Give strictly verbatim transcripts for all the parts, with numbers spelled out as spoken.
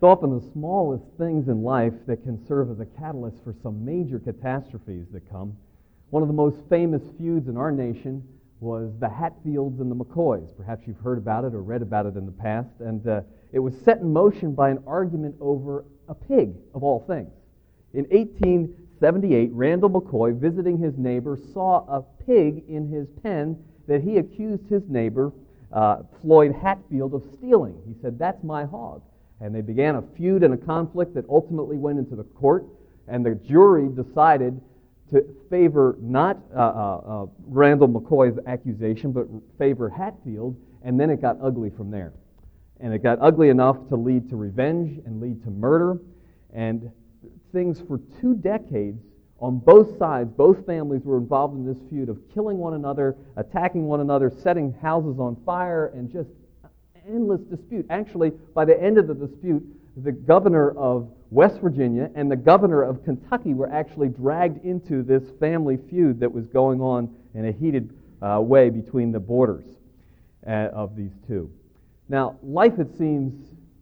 It's often the smallest things in life that can serve as a catalyst for some major catastrophes that come. One of the most famous feuds in our nation was the Hatfields and the McCoys. Perhaps you've heard about it or read about it in the past. And uh, it was set in motion by an argument over a pig, of all things. In eighteen seventy-eight, Randall McCoy, visiting his neighbor, saw a pig in his pen that he accused his neighbor, uh, Floyd Hatfield, of stealing. He said, "That's my hog." And they began a feud and a conflict that ultimately went into the court, and the jury decided to favor not uh, uh, uh, Randall McCoy's accusation, but favor Hatfield, and then it got ugly from there. And it got ugly enough to lead to revenge and lead to murder, and things for two decades on both sides, both families were involved in this feud of killing one another, attacking one another, setting houses on fire, and just endless dispute. Actually, by the end of the dispute, the governor of West Virginia and the governor of Kentucky were actually dragged into this family feud that was going on in a heated uh, way between the borders uh, of these two. Now, life, it seems,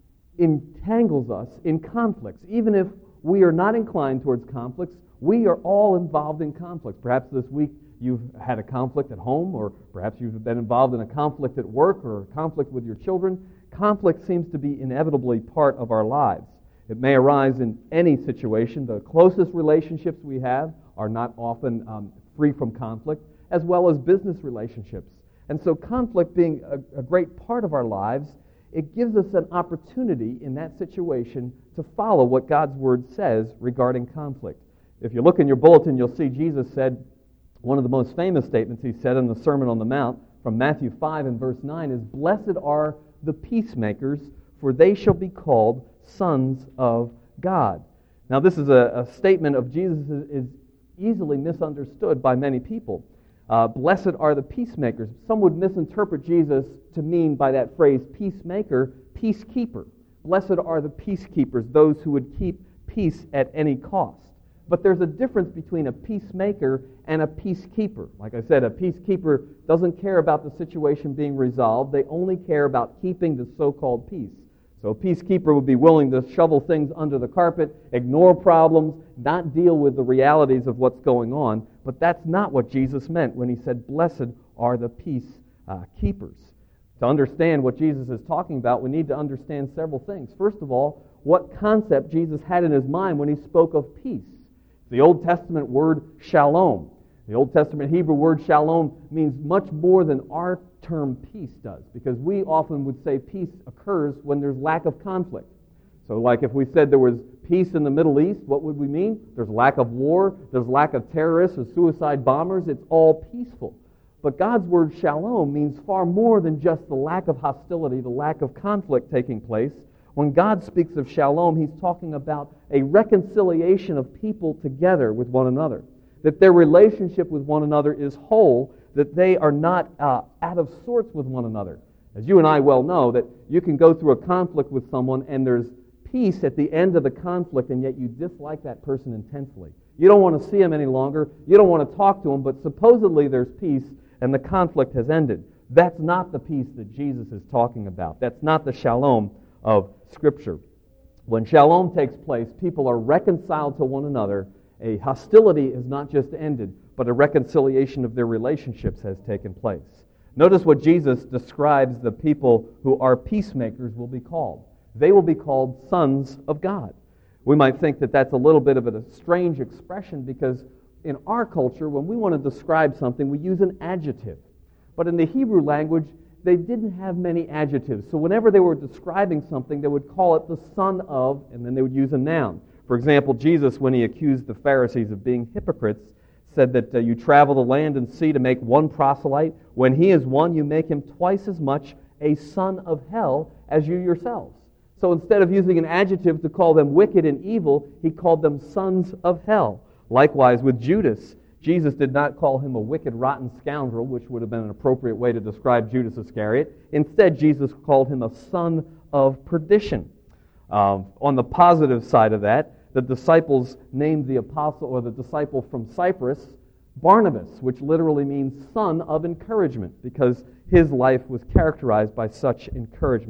entangles us in conflicts. Even if we are not inclined towards conflicts, we are all involved in conflicts. Perhaps this week you've had a conflict at home, or perhaps you've been involved in a conflict at work or a conflict with your children. Conflict seems to be inevitably part of our lives. It may arise in any situation. The closest relationships we have are not often um, free from conflict, as well as business relationships. And so conflict being a, a great part of our lives, it gives us an opportunity in that situation to follow what God's Word says regarding conflict. If you look in your bulletin, you'll see Jesus said, one of the most famous statements he said in the Sermon on the Mount from Matthew five and verse nine is, "Blessed are the peacemakers, for they shall be called sons of God." Now, this is a, a statement of Jesus is, is easily misunderstood by many people. Uh, Blessed are the peacemakers. Some would misinterpret Jesus to mean by that phrase, peacemaker, peacekeeper. Blessed are the peacekeepers, those who would keep peace at any cost. But there's a difference between a peacemaker and a peacekeeper. Like I said, a peacekeeper doesn't care about the situation being resolved. They only care about keeping the so-called peace. So a peacekeeper would be willing to shovel things under the carpet, ignore problems, not deal with the realities of what's going on. But that's not what Jesus meant when he said, "Blessed are the peacekeepers." To understand what Jesus is talking about, we need to understand several things. First of all, what concept Jesus had in his mind when he spoke of peace. The Old Testament word shalom. The Old Testament Hebrew word shalom means much more than our term peace does, because we often would say peace occurs when there's lack of conflict. So like if we said there was peace in the Middle East, what would we mean? There's lack of war, there's lack of terrorists or suicide bombers, it's all peaceful. But God's word shalom means far more than just the lack of hostility, the lack of conflict taking place. When God speaks of shalom, he's talking about a reconciliation of people together with one another, that their relationship with one another is whole, that they are not uh, out of sorts with one another. As you and I well know, that you can go through a conflict with someone and there's peace at the end of the conflict, and yet you dislike that person intensely. You don't want to see him any longer. You don't want to talk to him, but supposedly there's peace and the conflict has ended. That's not the peace that Jesus is talking about. That's not the shalom of Scripture. When shalom takes place, people are reconciled to one another. A hostility has not just ended, but a reconciliation of their relationships has taken place. Notice what Jesus describes the people who are peacemakers will be called. They will be called sons of God. We might think that that's a little bit of a strange expression, because in our culture, when we want to describe something, we use an adjective. But in the Hebrew language, they didn't have many adjectives. So whenever they were describing something, they would call it the son of, and then they would use a noun. For example, Jesus, when he accused the Pharisees of being hypocrites, said that uh, you travel the land and sea to make one proselyte. When he is one, you make him twice as much a son of hell as you yourselves. So instead of using an adjective to call them wicked and evil, he called them sons of hell. Likewise with Judas, Jesus did not call him a wicked, rotten scoundrel, which would have been an appropriate way to describe Judas Iscariot. Instead, Jesus called him a son of perdition. Um, on the positive side of that, the disciples named the apostle, or the disciple from Cyprus, Barnabas, which literally means son of encouragement, because his life was characterized by such encouragement.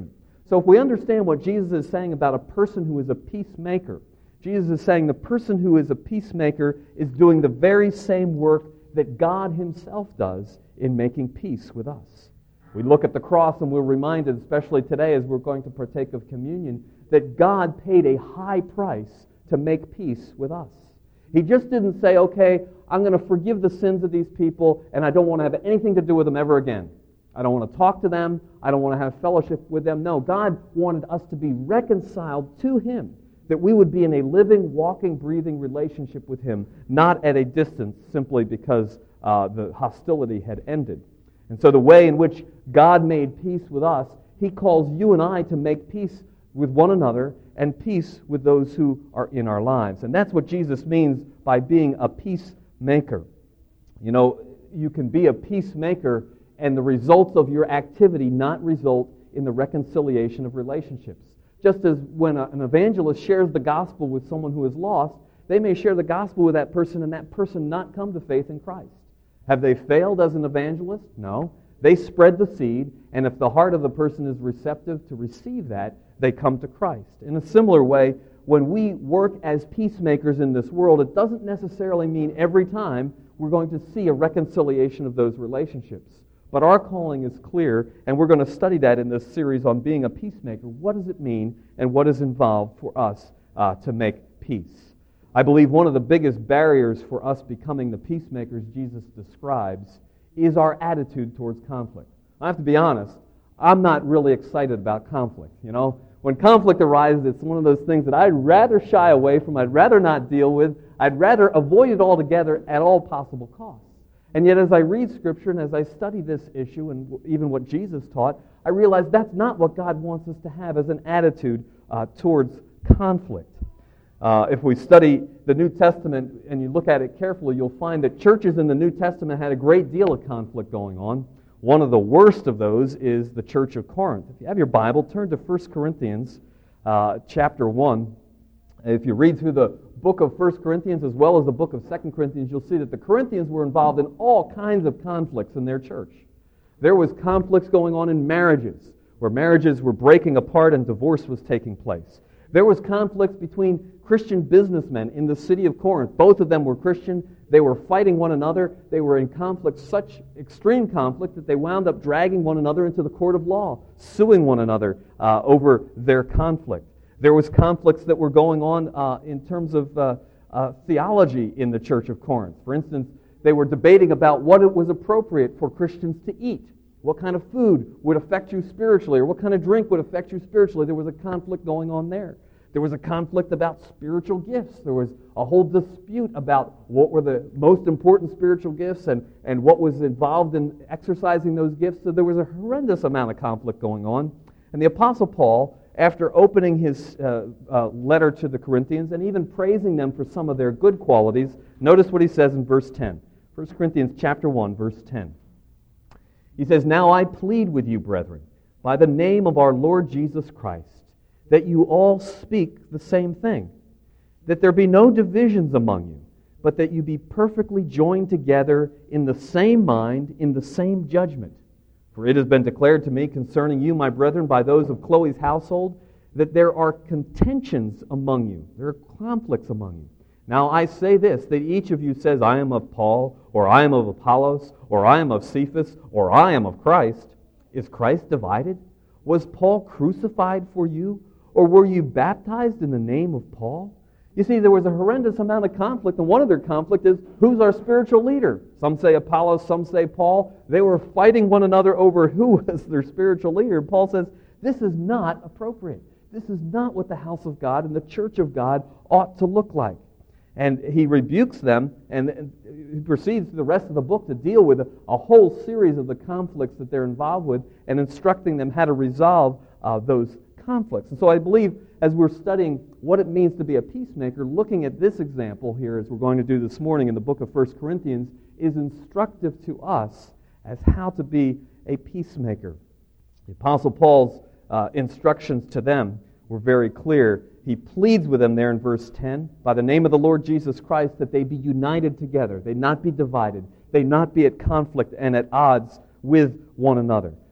So if we understand what Jesus is saying about a person who is a peacemaker, Jesus is saying the person who is a peacemaker is doing the very same work that God himself does in making peace with us. We look at the cross and we're reminded, especially today as we're going to partake of communion, that God paid a high price to make peace with us. He just didn't say, okay, I'm going to forgive the sins of these people and I don't want to have anything to do with them ever again. I don't want to talk to them. I don't want to have fellowship with them. No, God wanted us to be reconciled to him, that we would be in a living, walking, breathing relationship with him, not at a distance simply because uh, the hostility had ended. And so the way in which God made peace with us, he calls you and I to make peace with one another and peace with those who are in our lives. And that's what Jesus means by being a peacemaker. You know, you can be a peacemaker and the results of your activity not result in the reconciliation of relationships. Just as when a, an evangelist shares the gospel with someone who is lost, they may share the gospel with that person and that person not come to faith in Christ. Have they failed as an evangelist? No. They spread the seed, and if the heart of the person is receptive to receive that, they come to Christ. In a similar way, when we work as peacemakers in this world, it doesn't necessarily mean every time we're going to see a reconciliation of those relationships. But our calling is clear, and we're going to study that in this series on being a peacemaker. What does it mean, and what is involved for us uh, to make peace? I believe one of the biggest barriers for us becoming the peacemakers Jesus describes is our attitude towards conflict. I have to be honest, I'm not really excited about conflict. You know, when conflict arises, it's one of those things that I'd rather shy away from, I'd rather not deal with, I'd rather avoid it altogether at all possible costs. And yet as I read Scripture and as I study this issue and even what Jesus taught, I realize that's not what God wants us to have as an attitude uh, towards conflict. Uh, if we study the New Testament and you look at it carefully, you'll find that churches in the New Testament had a great deal of conflict going on. One of the worst of those is the church of Corinth. If you have your Bible, turn to First Corinthians uh, chapter one. If you read through the book of First Corinthians as well as the book of Second Corinthians, you'll see that the Corinthians were involved in all kinds of conflicts in their church. There was conflicts going on in marriages, where marriages were breaking apart and divorce was taking place. There was conflicts between Christian businessmen in the city of Corinth. Both of them were Christian. They were fighting one another. They were in conflict, such extreme conflict that they wound up dragging one another into the court of law, suing one another uh, over their conflict. There was conflicts that were going on uh, in terms of uh, uh, theology in the church of Corinth. For instance, they were debating about what it was appropriate for Christians to eat. What kind of food would affect you spiritually, or what kind of drink would affect you spiritually? There was a conflict going on there. There was a conflict about spiritual gifts. There was a whole dispute about what were the most important spiritual gifts and, and what was involved in exercising those gifts. So there was a horrendous amount of conflict going on. And the Apostle Paul, after opening his uh, uh, letter to the Corinthians and even praising them for some of their good qualities, notice what he says in verse ten. First Corinthians chapter one, verse ten. He says, "Now I plead with you, brethren, by the name of our Lord Jesus Christ, that you all speak the same thing, that there be no divisions among you, but that you be perfectly joined together in the same mind, in the same judgment. For it has been declared to me concerning you, my brethren, by those of Chloe's household, that there are contentions among you, there are conflicts among you. Now I say this, that each of you says, I am of Paul, or I am of Apollos, or I am of Cephas, or I am of Christ. Is Christ divided? Was Paul crucified for you? Or were you baptized in the name of Paul?" You see, there was a horrendous amount of conflict, and one of their conflict is, who's our spiritual leader? Some say Apollos, some say Paul. They were fighting one another over who was their spiritual leader. Paul says, this is not appropriate. This is not what the house of God and the church of God ought to look like. And he rebukes them, and he proceeds through the rest of the book to deal with a, a whole series of the conflicts that they're involved with and instructing them how to resolve uh, those conflicts. And so I believe as we're studying what it means to be a peacemaker, looking at this example here, as we're going to do this morning in the book of First Corinthians, is instructive to us as how to be a peacemaker. The Apostle Paul's uh, instructions to them were very clear. He pleads with them there in verse ten, by the name of the Lord Jesus Christ, that they be united together, they not be divided, they not be at conflict and at odds with one another.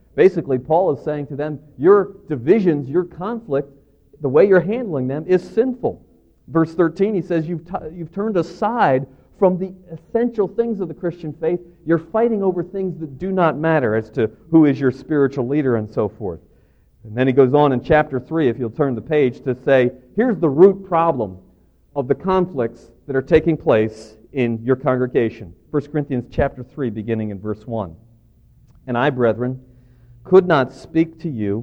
Basically, Paul is saying to them, your divisions, your conflict, the way you're handling them is sinful. Verse thirteen, he says, you've, t- you've turned aside from the essential things of the Christian faith. You're fighting over things that do not matter as to who is your spiritual leader and so forth. And then he goes on in chapter three, if you'll turn the page, to say, here's the root problem of the conflicts that are taking place in your congregation. First Corinthians chapter three, beginning in verse one. And I, brethren, could not speak to you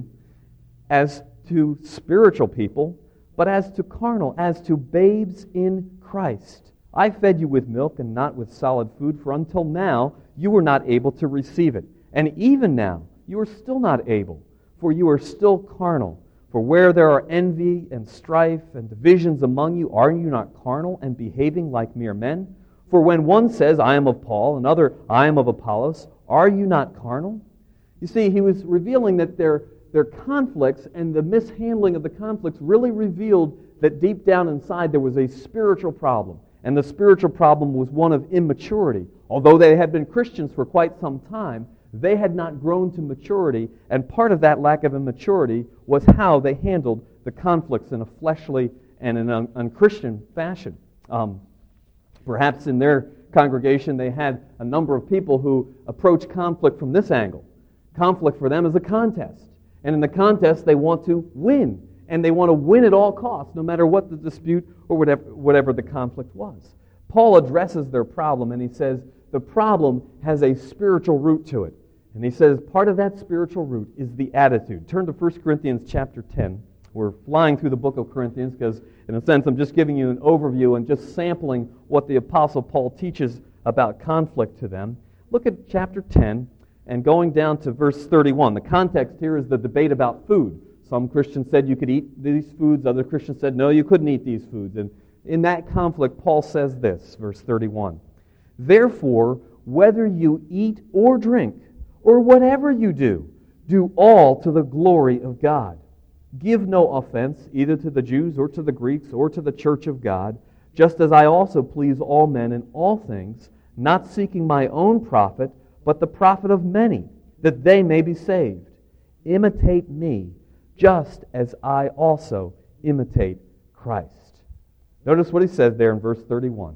as to spiritual people, but as to carnal, as to babes in Christ. I fed you with milk and not with solid food, for until now you were not able to receive it. And even now you are still not able, for you are still carnal. For where there are envy and strife and divisions among you, are you not carnal and behaving like mere men? For when one says, I am of Paul, another, I am of Apollos, are you not carnal? You see, he was revealing that their, their conflicts and the mishandling of the conflicts really revealed that deep down inside there was a spiritual problem. And the spiritual problem was one of immaturity. Although they had been Christians for quite some time, they had not grown to maturity, and part of that lack of immaturity was how they handled the conflicts in a fleshly and an un- unchristian fashion. Um, perhaps in their congregation they had a number of people who approach conflict from this angle. Conflict for them is a contest, and in the contest they want to win, and they want to win at all costs, no matter what the dispute or whatever, whatever the conflict was. Paul addresses their problem, and he says, the problem has a spiritual root to it. And he says part of that spiritual root is the attitude. Turn to First Corinthians chapter ten. We're flying through the book of Corinthians because, in a sense, I'm just giving you an overview and just sampling what the Apostle Paul teaches about conflict to them. Look at chapter ten and going down to verse thirty-one. The context here is the debate about food. Some Christians said you could eat these foods. Other Christians said, no, you couldn't eat these foods. And in that conflict, Paul says this, verse thirty-one. Therefore, whether you eat or drink, or whatever you do, do all to the glory of God. Give no offense either to the Jews or to the Greeks or to the church of God, just as I also please all men in all things, not seeking my own profit, but the profit of many, that they may be saved. Imitate me, just as I also imitate Christ. Notice what he says there in verse thirty-one.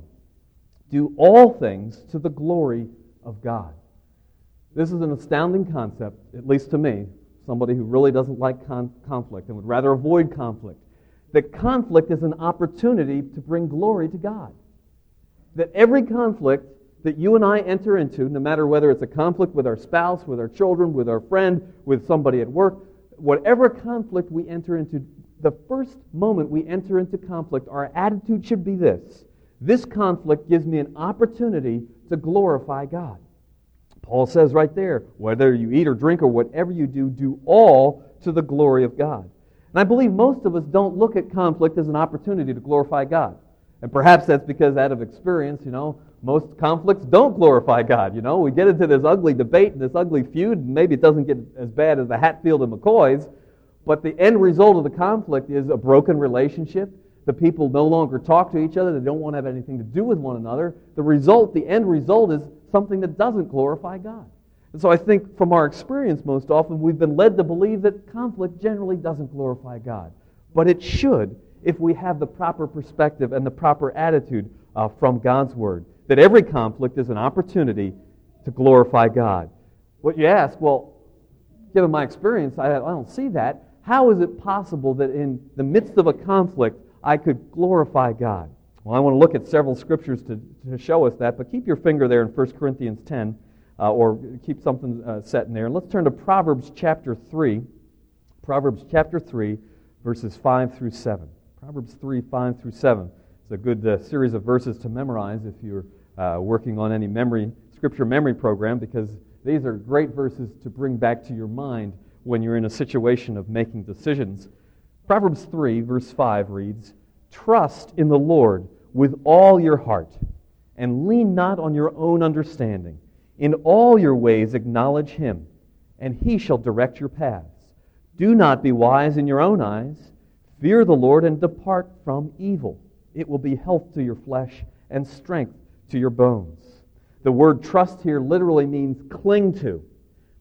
Do all things to the glory of God. This is an astounding concept, at least to me, somebody who really doesn't like con- conflict and would rather avoid conflict. That conflict is an opportunity to bring glory to God. That every conflict that you and I enter into, no matter whether it's a conflict with our spouse, with our children, with our friend, with somebody at work, whatever conflict we enter into, the first moment we enter into conflict, our attitude should be this. This conflict gives me an opportunity to glorify God. Paul says right there, whether you eat or drink or whatever you do, do all to the glory of God. And I believe most of us don't look at conflict as an opportunity to glorify God. And perhaps that's because out of experience, you know, most conflicts don't glorify God. You know, we get into this ugly debate and this ugly feud, and maybe it doesn't get as bad as the Hatfield and McCoys, but the end result of the conflict is a broken relationship. The people no longer talk to each other. They don't want to have anything to do with one another. The result, the end result is something that doesn't glorify God. And so I think from our experience most often, we've been led to believe that conflict generally doesn't glorify God. But it should if we have the proper perspective and the proper attitude uh, from God's Word. That every conflict is an opportunity to glorify God. What you ask, well, given my experience, I, I don't see that. How is it possible that in the midst of a conflict, I could glorify God? Well, I want to look at several scriptures to, to show us that, but keep your finger there in First Corinthians ten, uh, or keep something uh, set in there. And let's turn to Proverbs chapter three. Proverbs chapter three, verses five through seven. Proverbs three, five through seven. It's a good uh, series of verses to memorize if you're uh, working on any memory, scripture memory program, because these are great verses to bring back to your mind when you're in a situation of making decisions. Proverbs three, verse five reads, Trust in the Lord with all your heart, and lean not on your own understanding. In all your ways acknowledge Him, and He shall direct your paths. Do not be wise in your own eyes. Fear the Lord and depart from evil. It will be health to your flesh and strength to your bones. The word trust here literally means cling to.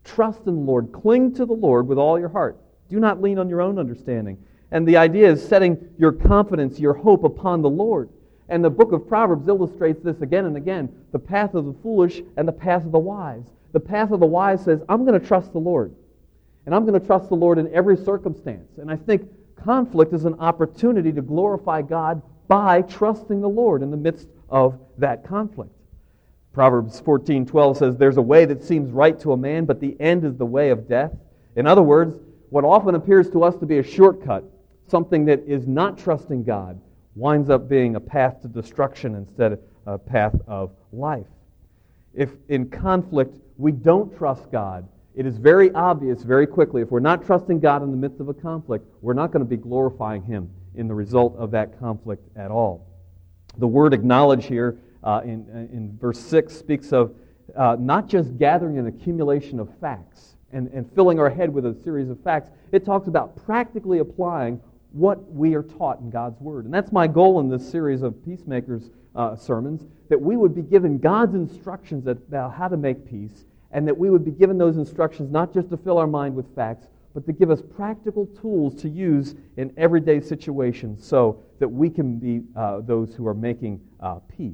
Trust in the Lord. Cling to the Lord with all your heart. Do not lean on your own understanding. And the idea is setting your confidence, your hope upon the Lord. And the book of Proverbs illustrates this again and again. The path of the foolish and the path of the wise. The path of the wise says, I'm going to trust the Lord. And I'm going to trust the Lord in every circumstance. And I think conflict is an opportunity to glorify God by trusting the Lord in the midst of that conflict. Proverbs fourteen twelve says, there's a way that seems right to a man, but the end is the way of death. In other words, what often appears to us to be a shortcut, something that is not trusting God, winds up being a path to destruction instead of a path of life. If in conflict we don't trust God, it is very obvious very quickly, if we're not trusting God in the midst of a conflict, we're not going to be glorifying Him in the result of that conflict at all. The word acknowledge here uh, in, in verse six speaks of uh, not just gathering an accumulation of facts and, and filling our head with a series of facts. It talks about practically applying what we are taught in God's Word. And that's my goal in this series of Peacemakers uh, sermons, that we would be given God's instructions about how to make peace, and that we would be given those instructions not just to fill our mind with facts, but to give us practical tools to use in everyday situations so that we can be uh, those who are making uh, peace.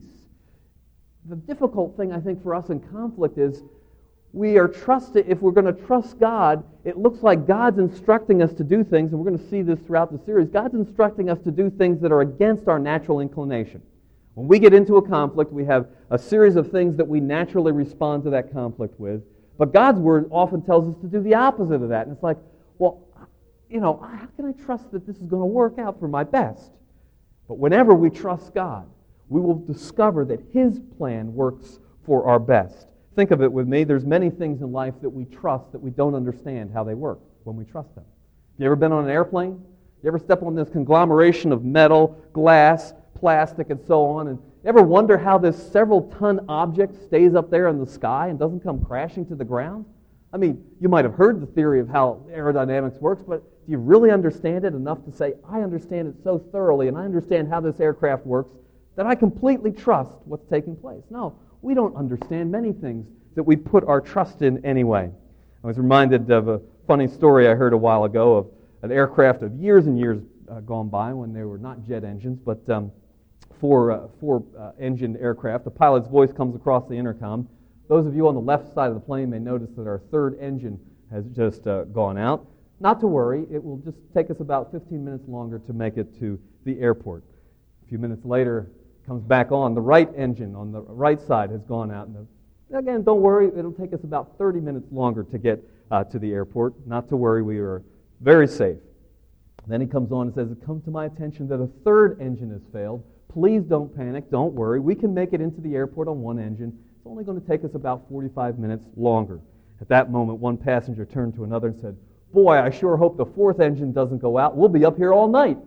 The difficult thing, I think, for us in conflict is we are trusted. If we're going to trust God, it looks like God's instructing us to do things, and we're going to see this throughout the series. God's instructing us to do things that are against our natural inclination. When we get into a conflict, we have a series of things that we naturally respond to that conflict with. But God's Word often tells us to do the opposite of that. And it's like, well, you know, how can I trust that this is going to work out for my best? But whenever we trust God, we will discover that His plan works for our best. Think of it with me. There's many things in life that we trust that we don't understand how they work when we trust them. You ever been on an airplane? You ever step on this conglomeration of metal, glass, plastic, and so on, and you ever wonder how this several-ton object stays up there in the sky and doesn't come crashing to the ground? I mean, you might have heard the theory of how aerodynamics works, but do you really understand it enough to say, I understand it so thoroughly, and I understand how this aircraft works, that I completely trust what's taking place? No, we don't understand many things that we put our trust in anyway. I was reminded of a funny story I heard a while ago of an aircraft of years and years uh, gone by when they were not jet engines, but um, four, uh, four uh, engined aircraft. The pilot's voice comes across the intercom. Those of you on the left side of the plane may notice that our third engine has just uh, gone out. Not to worry, it will just take us about fifteen minutes longer to make it to the airport. A few minutes later, it comes back on. The right engine on the right side has gone out. And the, again, don't worry, it'll take us about thirty minutes longer to get uh, to the airport. Not to worry, we are very safe. Then he comes on and says, it comes to my attention that a third engine has failed. Please don't panic, don't worry. We can make it into the airport on one engine. It's only going to take us about forty-five minutes longer. At that moment, one passenger turned to another and said, boy, I sure hope the fourth engine doesn't go out. We'll be up here all night.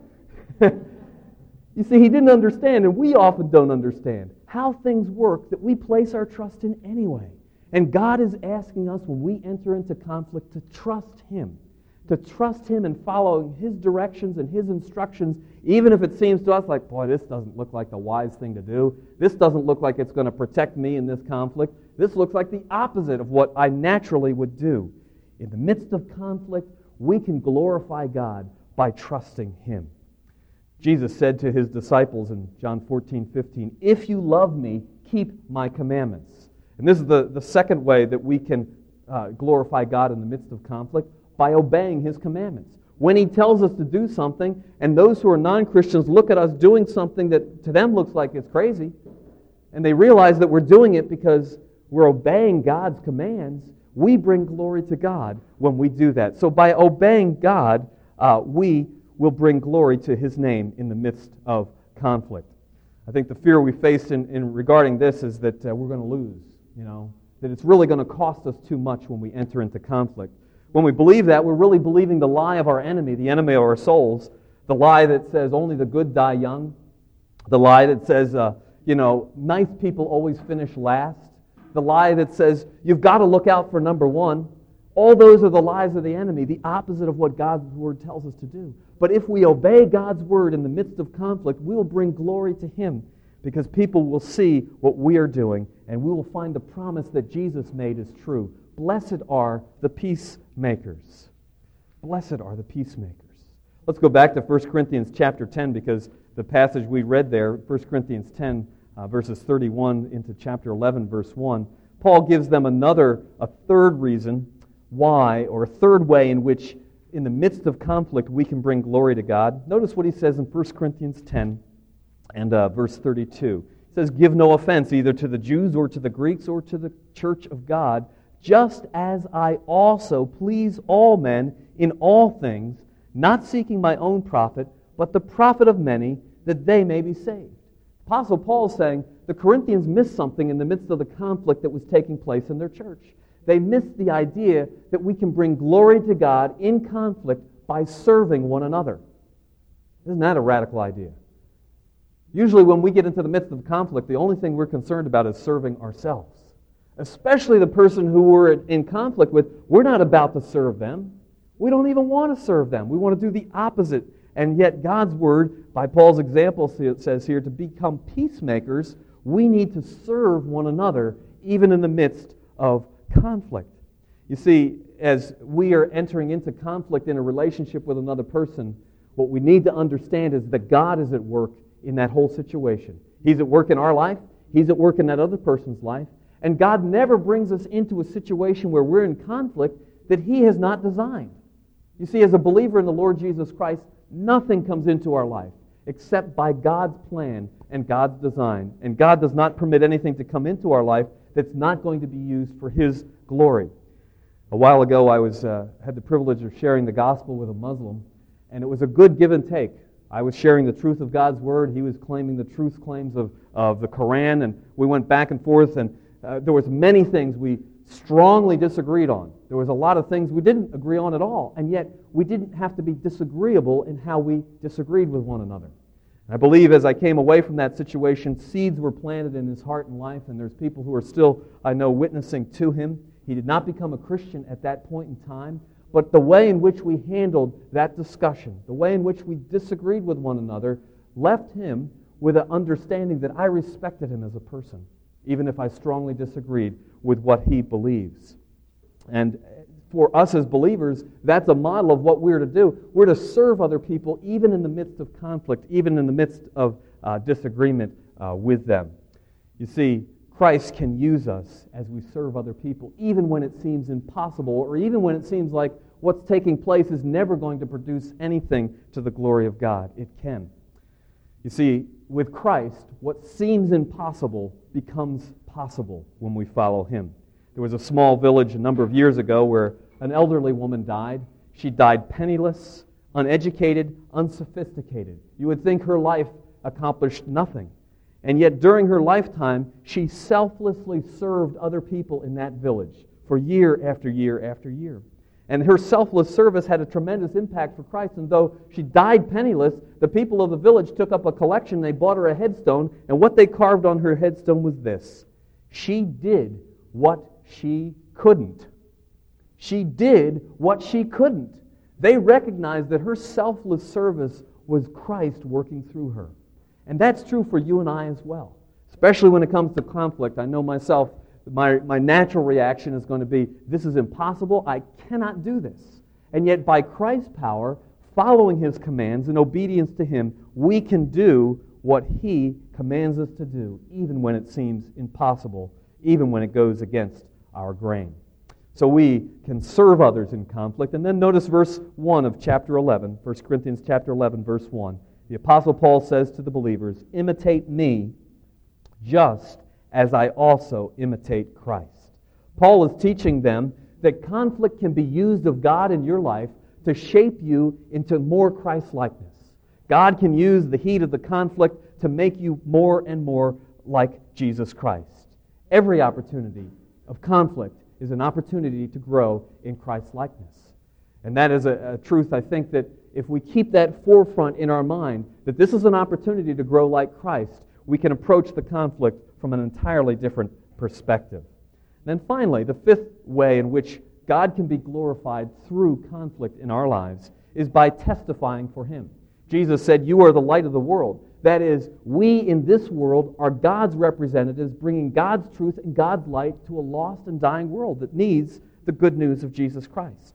You see, he didn't understand, and we often don't understand, how things work that we place our trust in anyway. And God is asking us when we enter into conflict to trust Him. To trust Him in following His directions and His instructions, even if it seems to us like, boy, this doesn't look like the wise thing to do. This doesn't look like it's going to protect me in this conflict. This looks like the opposite of what I naturally would do. In the midst of conflict, we can glorify God by trusting Him. Jesus said to His disciples in John fourteen fifteen, if you love me, keep my commandments. And this is the, the second way that we can uh, glorify God in the midst of conflict, by obeying His commandments. When He tells us to do something, and those who are non-Christians look at us doing something that to them looks like it's crazy, and they realize that we're doing it because we're obeying God's commands, we bring glory to God when we do that. So by obeying God, uh, we will bring glory to His name in the midst of conflict. I think the fear we face in, in regarding this is that uh, we're going to lose, you know, that it's really going to cost us too much when we enter into conflict. When we believe that, we're really believing the lie of our enemy, the enemy of our souls, the lie that says only the good die young, the lie that says, uh, you know, nice people always finish last, the lie that says you've got to look out for number one. All those are the lies of the enemy, the opposite of what God's Word tells us to do. But if we obey God's Word in the midst of conflict, we will bring glory to Him because people will see what we are doing, and we will find the promise that Jesus made is true. blessed are the peacemakers. Blessed are the peacemakers. Let's go back to First Corinthians chapter ten, because the passage we read there, First Corinthians ten, uh, verses thirty-one into chapter eleven, verse one, Paul gives them another, a third reason why, or a third way in which, in the midst of conflict, we can bring glory to God. Notice what he says in First Corinthians ten and uh, verse thirty-two. It says, "Give no offense either to the Jews or to the Greeks or to the church of God, just as I also please all men in all things, not seeking my own profit, but the profit of many, that they may be saved." Apostle Paul is saying the Corinthians missed something in the midst of the conflict that was taking place in their church. They missed the idea that we can bring glory to God in conflict by serving one another. Isn't that a radical idea? Usually when we get into the midst of conflict, the only thing we're concerned about is serving ourselves. Especially the person who we're in conflict with, we're not about to serve them. We don't even want to serve them. We want to do the opposite. And yet God's Word, by Paul's example, says here, to become peacemakers, we need to serve one another even in the midst of conflict. You see, as we are entering into conflict in a relationship with another person, what we need to understand is that God is at work in that whole situation. He's at work in our life. He's at work in that other person's life. And God never brings us into a situation where we're in conflict that He has not designed. You see, as a believer in the Lord Jesus Christ, nothing comes into our life except by God's plan and God's design. And God does not permit anything to come into our life that's not going to be used for His glory. A while ago, I was uh, had the privilege of sharing the gospel with a Muslim, and it was a good give and take. I was sharing the truth of God's Word. He was claiming the truth claims of, of the Quran, and we went back and forth, and uh, there was many things we strongly disagreed on. There was a lot of things we didn't agree on at all, and yet we didn't have to be disagreeable in how we disagreed with one another. And I believe as I came away from that situation, seeds were planted in his heart and life, and there's people who are still, I know, witnessing to him. He did not become a Christian at that point in time, but the way in which we handled that discussion, the way in which we disagreed with one another, left him with an understanding that I respected him as a person, even if I strongly disagreed with what he believes. And for us as believers, that's a model of what we're to do. We're to serve other people even in the midst of conflict, even in the midst of uh, disagreement uh, with them. You see, Christ can use us as we serve other people, even when it seems impossible, or even when it seems like what's taking place is never going to produce anything to the glory of God. It can. You see, with Christ, what seems impossible becomes possible when we follow Him. There was a small village a number of years ago where an elderly woman died. She died penniless, uneducated, unsophisticated. You would think her life accomplished nothing. And yet during her lifetime, she selflessly served other people in that village for year after year after year. And her selfless service had a tremendous impact for Christ. And though she died penniless, the people of the village took up a collection. They bought her a headstone. And what they carved on her headstone was this: she did what she couldn't. She did what she couldn't. They recognized that her selfless service was Christ working through her. And that's true for you and I as well. Especially when it comes to conflict. I know myself, my, my natural reaction is going to be, this is impossible, I cannot do this. And yet by Christ's power, following His commands and obedience to Him, we can do what He commands us to do, even when it seems impossible, even when it goes against our grain. So we can serve others in conflict. And then notice verse one of chapter eleven, First Corinthians chapter eleven, verse one. The Apostle Paul says to the believers, imitate me just as I also imitate Christ. Paul is teaching them that conflict can be used of God in your life to shape you into more Christ-likeness. God can use the heat of the conflict to make you more and more like Jesus Christ. Every opportunity of conflict is an opportunity to grow in Christ-likeness. And that is a, a truth, I think, that if we keep that forefront in our mind, that this is an opportunity to grow like Christ, we can approach the conflict from an entirely different perspective. And then finally, the fifth way in which God can be glorified through conflict in our lives is by testifying for Him. Jesus said, "You are the light of the world." That is, we in this world are God's representatives, bringing God's truth and God's light to a lost and dying world that needs the good news of Jesus Christ.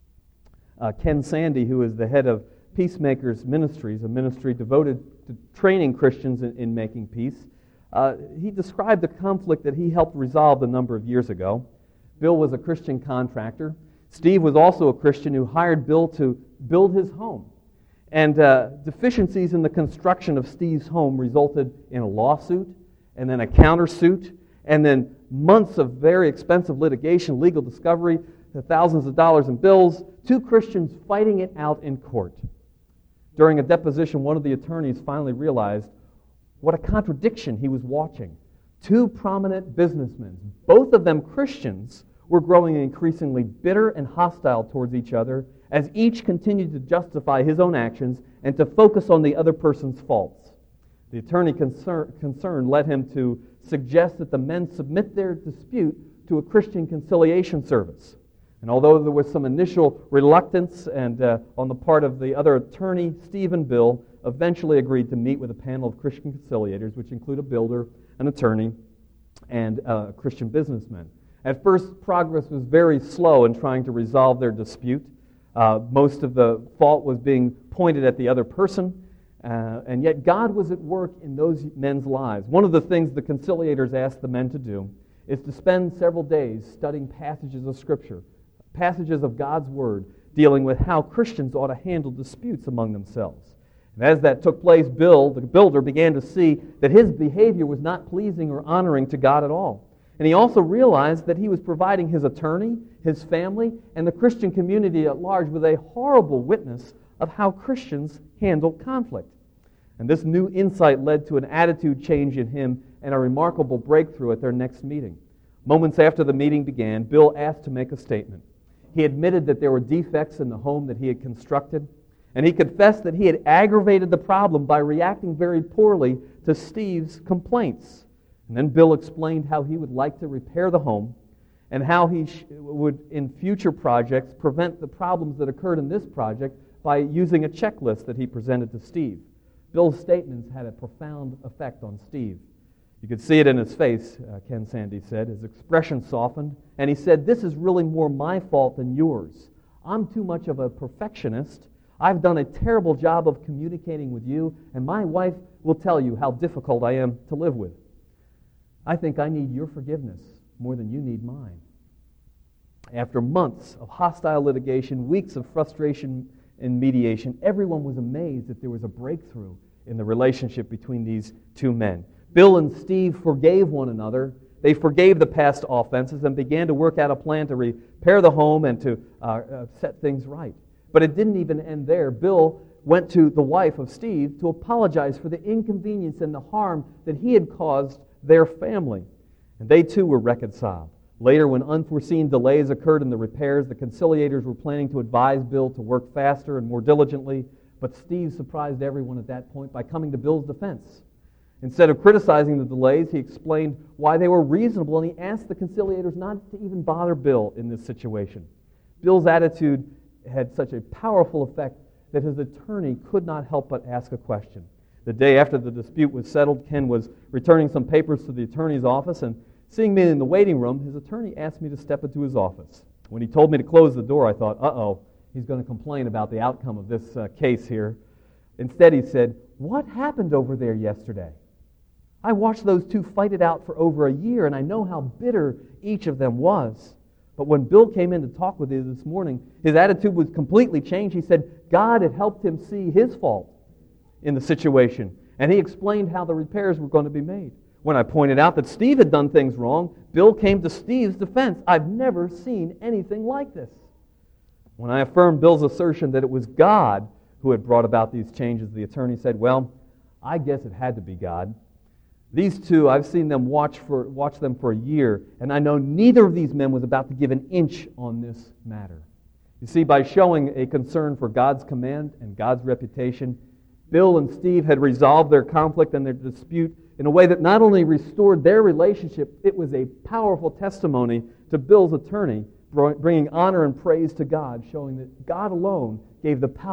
Uh, Ken Sande, who is the head of Peacemakers Ministries, a ministry devoted to training Christians in, in making peace, uh, he described the conflict that he helped resolve a number of years ago. Bill was a Christian contractor. Steve was also a Christian who hired Bill to build his home. And uh, deficiencies in the construction of Steve's home resulted in a lawsuit, and then a countersuit, and then months of very expensive litigation, legal discovery, thousands of dollars in bills, two Christians fighting it out in court. During a deposition, one of the attorneys finally realized what a contradiction he was watching. Two prominent businessmen, both of them Christians, were growing increasingly bitter and hostile towards each other as each continued to justify his own actions and to focus on the other person's faults. The attorney concern, concerned led him to suggest that the men submit their dispute to a Christian conciliation service. And although there was some initial reluctance and uh, on the part of the other attorney, Steve and Bill eventually agreed to meet with a panel of Christian conciliators, which include a builder, an attorney, and uh, a Christian businessman. At first, progress was very slow in trying to resolve their dispute. Uh, most of the fault was being pointed at the other person, uh, and yet God was at work in those men's lives. One of the things the conciliators asked the men to do is to spend several days studying passages of Scripture, passages of God's Word, dealing with how Christians ought to handle disputes among themselves. And as that took place, Bill, the builder, began to see that his behavior was not pleasing or honoring to God at all. And he also realized that he was providing his attorney, his family, and the Christian community at large with a horrible witness of how Christians handle conflict. And this new insight led to an attitude change in him and a remarkable breakthrough at their next meeting. Moments after the meeting began, Bill asked to make a statement. He admitted that there were defects in the home that he had constructed, and he confessed that he had aggravated the problem by reacting very poorly to Steve's complaints. And then Bill explained how he would like to repair the home and how he sh- would, in future projects, prevent the problems that occurred in this project by using a checklist that he presented to Steve. Bill's statements had a profound effect on Steve. You could see it in his face, uh, Ken Sande said. His expression softened, and he said, "This is really more my fault than yours. I'm too much of a perfectionist. I've done a terrible job of communicating with you, and my wife will tell you how difficult I am to live with. I think I need your forgiveness more than you need mine." After months of hostile litigation, weeks of frustration and mediation, everyone was amazed that there was a breakthrough in the relationship between these two men. Bill and Steve forgave one another. They forgave the past offenses and began to work out a plan to repair the home and to uh, uh, set things right. But it didn't even end there. Bill went to the wife of Steve to apologize for the inconvenience and the harm that he had caused their family. And they too were reconciled. Later, when unforeseen delays occurred in the repairs, the conciliators were planning to advise Bill to work faster and more diligently, but Steve surprised everyone at that point by coming to Bill's defense. Instead of criticizing the delays, he explained why they were reasonable, and he asked the conciliators not to even bother Bill in this situation. Bill's attitude had such a powerful effect that his attorney could not help but ask a question. The day after the dispute was settled, Ken was returning some papers to the attorney's office, and seeing me in the waiting room, his attorney asked me to step into his office. When he told me to close the door, I thought, uh-oh, he's going to complain about the outcome of this uh, case here. Instead, he said, "What happened over there yesterday? I watched those two fight it out for over a year, and I know how bitter each of them was. But when Bill came in to talk with you this morning, his attitude was completely changed. He said God had helped him see his fault in the situation, and he explained how the repairs were going to be made. When I pointed out that Steve had done things wrong, Bill came to Steve's defense. I've never seen anything like this." When I affirmed Bill's assertion that it was God who had brought about these changes, the attorney said, "Well, I guess it had to be God. These two, I've seen them watch for watch them for a year, and I know neither of these men was about to give an inch on this matter." You see, by showing a concern for God's command and God's reputation, Bill and Steve had resolved their conflict and their dispute in a way that not only restored their relationship, it was a powerful testimony to Bill's attorney, bringing honor and praise to God, showing that God alone gave the power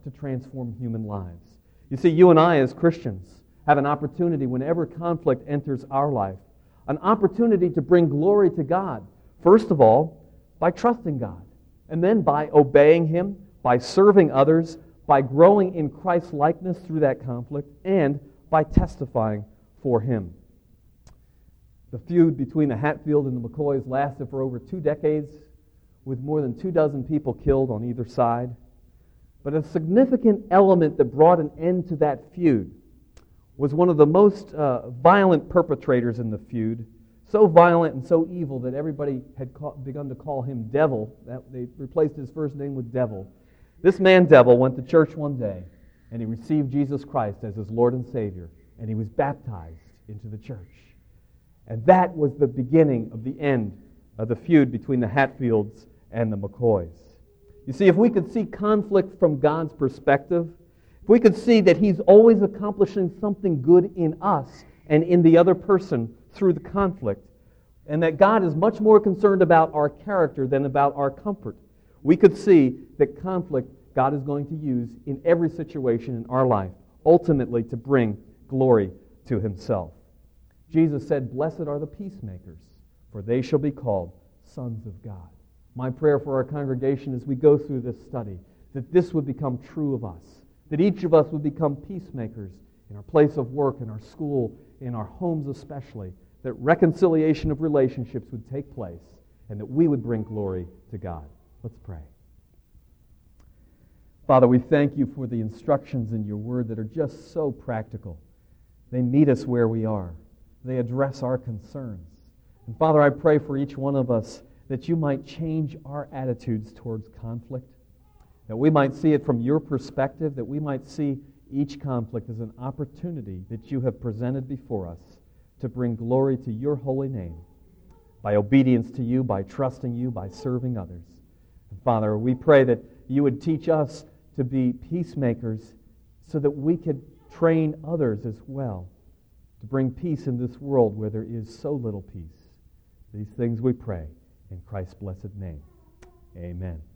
to transform human lives. You see, you and I as Christians have an opportunity whenever conflict enters our life, an opportunity to bring glory to God. First of all, by trusting God, and then by obeying Him, by serving others, by growing in Christ's likeness through that conflict, and by testifying for Him. The feud between the Hatfield and the McCoys lasted for over two decades, with more than two dozen people killed on either side. But a significant element that brought an end to that feud was one of the most uh, violent perpetrators in the feud, so violent and so evil that everybody had ca- begun to call him Devil. That, they replaced his first name with Devil. This man, Devil, went to church one day, and he received Jesus Christ as his Lord and Savior, and he was baptized into the church. And that was the beginning of the end of the feud between the Hatfields and the McCoys. You see, if we could see conflict from God's perspective, if we could see that He's always accomplishing something good in us and in the other person through the conflict, and that God is much more concerned about our character than about our comfort, we could see that conflict God is going to use in every situation in our life, ultimately to bring glory to Himself. Jesus said, "Blessed are the peacemakers, for they shall be called sons of God." My prayer for our congregation as we go through this study, that this would become true of us, that each of us would become peacemakers in our place of work, in our school, in our homes especially, that reconciliation of relationships would take place, and that we would bring glory to God. Let's pray. Father, we thank You for the instructions in Your Word that are just so practical. They meet us where we are. They address our concerns. And Father, I pray for each one of us that You might change our attitudes towards conflict, that we might see it from Your perspective, that we might see each conflict as an opportunity that You have presented before us to bring glory to Your holy name, by obedience to You, by trusting You, by serving others. And Father, we pray that You would teach us to be peacemakers so that we could train others as well to bring peace in this world where there is so little peace. These things we pray in Christ's blessed name. Amen.